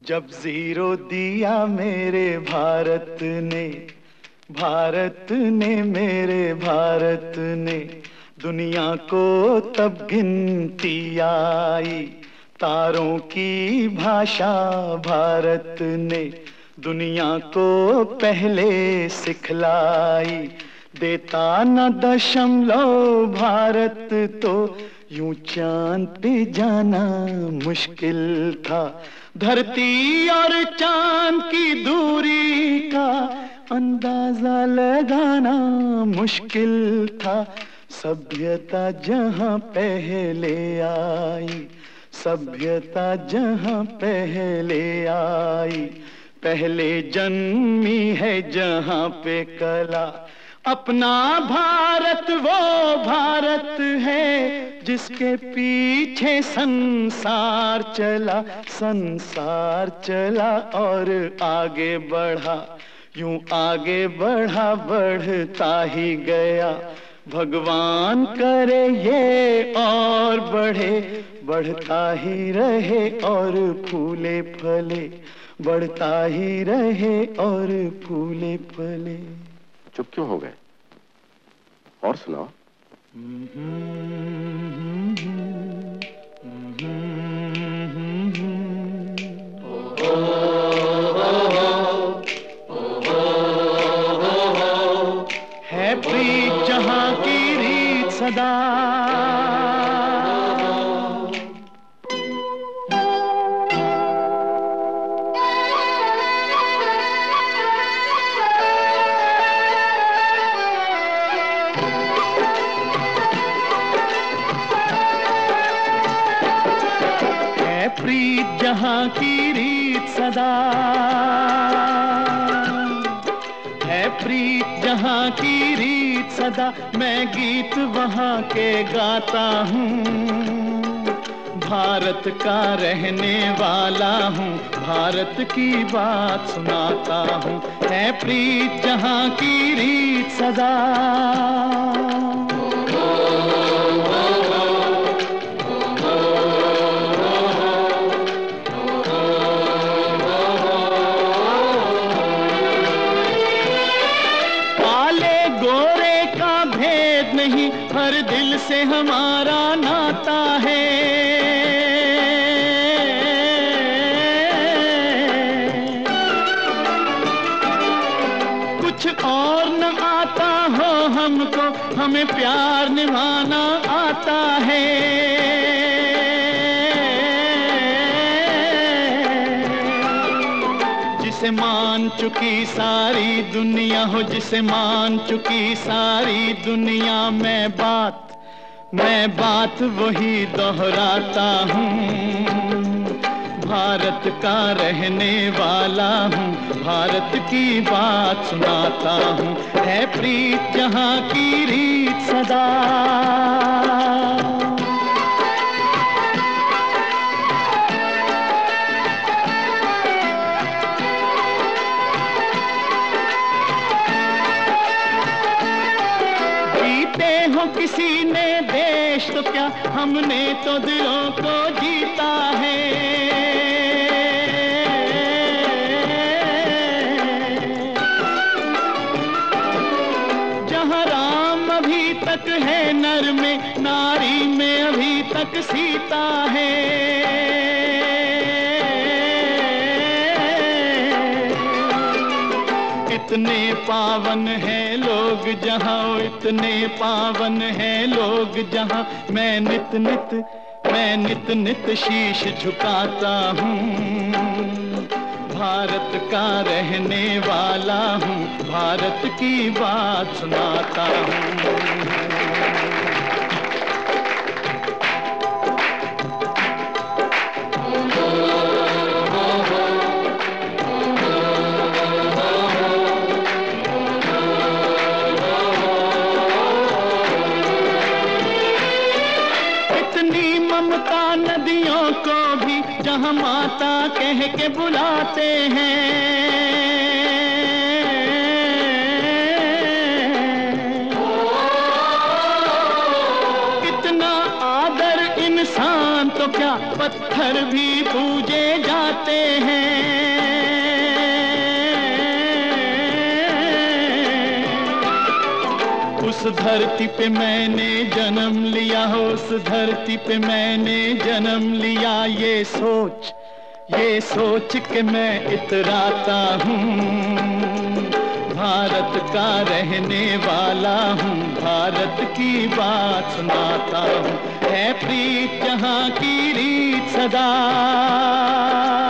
जब जीरो दिया मेरे भारत ने, भारत ने मेरे भारत ने, दुनिया को तब गिनती आई। तारों की भाषा भारत ने दुनिया को पहले सिखलाई। देता न दशमलव भारत तो यूं चांद पे जाना मुश्किल था। धरती और चांद की दूरी का अंदाजा लगाना मुश्किल था। सभ्यता जहां पहले आई, सभ्यता जहां पहले आई, पहले जन्मी है जहां पे कला। अपना भारत वो भारत है जिसके पीछे संसार चला, संसार चला और आगे बढ़ा, यूं आगे बढ़ा बढ़ता ही गया। भगवान करे ये और बढ़े, बढ़ता ही रहे और फूले फले, बढ़ता ही रहे और फूले फले। चुप क्यों हो गए? और सुनाओ। है प्रीत जहां की रीत सदा, प्रीत जहां की रीत सदा, है प्रीत जहां की रीत सदा। मैं गीत वहां के गाता हूँ, भारत का रहने वाला हूँ, भारत की बात सुनाता हूँ। है प्रीत जहां की रीत सदा। हर दिल से हमारा नाता है, कुछ और न आता हो हमको, हमें प्यार निभाना आता है। जिसे मान चुकी सारी दुनिया हो, जिसे मान चुकी सारी दुनिया, मैं बात वही दोहराता हूँ। भारत का रहने वाला हूँ, भारत की बात सुनाता हूँ। है प्रीत जहां की रीत सदा। हो किसी ने देश तो क्या, हमने तो दिलों को जीता है। जहाँ राम अभी तक है नर में, नारी में अभी तक सीता है। इतने पावन है लोग जहाँ, इतने पावन है लोग जहाँ, मैं नित नित शीश झुकाता हूँ। भारत का रहने वाला हूँ, भारत की बात सुनाता हूँ। ममता नदियों को भी जहाँ माता कह के बुलाते हैं। कितना आदर इंसान तो क्या, पत्थर भी पूजे जाते हैं। उस धरती पे मैंने जन्म लिया, उस धरती पे मैंने जन्म लिया। ये सोच के मैं इतराता हूँ, भारत का रहने वाला हूँ, भारत की बात सुनाता हूँ। है प्रीत जहाँ की रीत सदा,